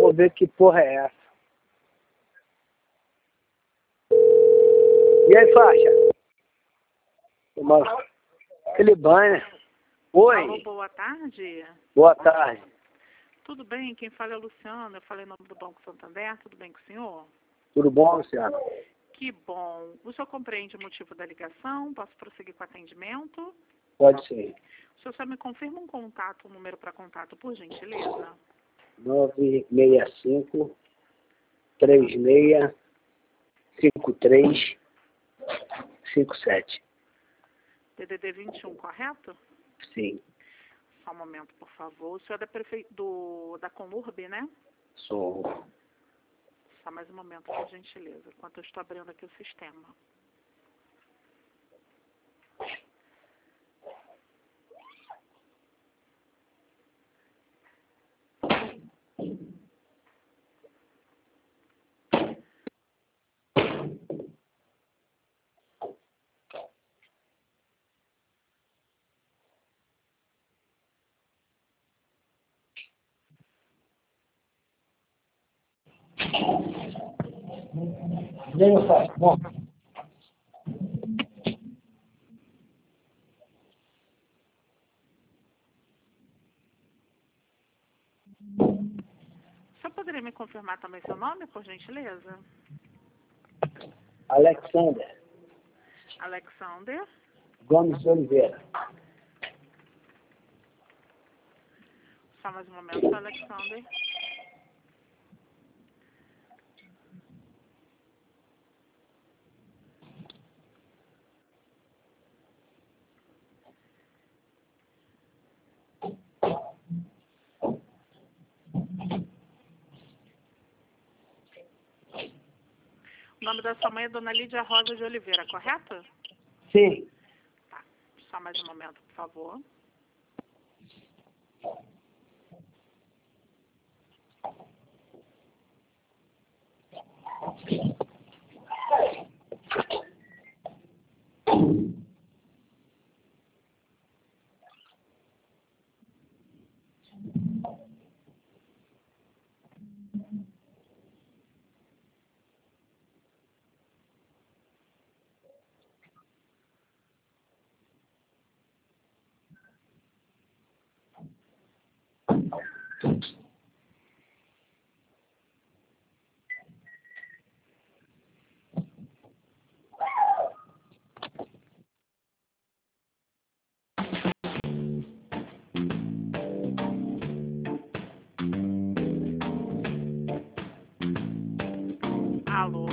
Vou ver que porra é essa. E aí, faixa? Tomar aquele banho, né? Oi. Alô, boa tarde. Boa tarde. Tudo bem? Quem fala é o Luciano. Eu falei em nome do Banco Santander. Tudo bem com o senhor? Tudo bom, Luciano? Que bom. O senhor compreende o motivo da ligação? Posso prosseguir com o atendimento? Pode ser. O senhor só me confirma um contato, um número para contato, por gentileza? 965 36 53 57. DDD 21, correto? Sim, Só um momento, por favor. O senhor é da Conurb, né? sou. Só mais um momento, por gentileza, enquanto eu estou abrindo aqui o sistema. Vem, faixa. Bom. O senhor poderia me confirmar também seu nome, por gentileza? Alexander Alexander. Gomes de Oliveira. Só mais um momento, Alexander. O nome da sua mãe é Dona Lídia Rosa de Oliveira, correto? Sim. Tá. Só mais um momento, por favor. Alô?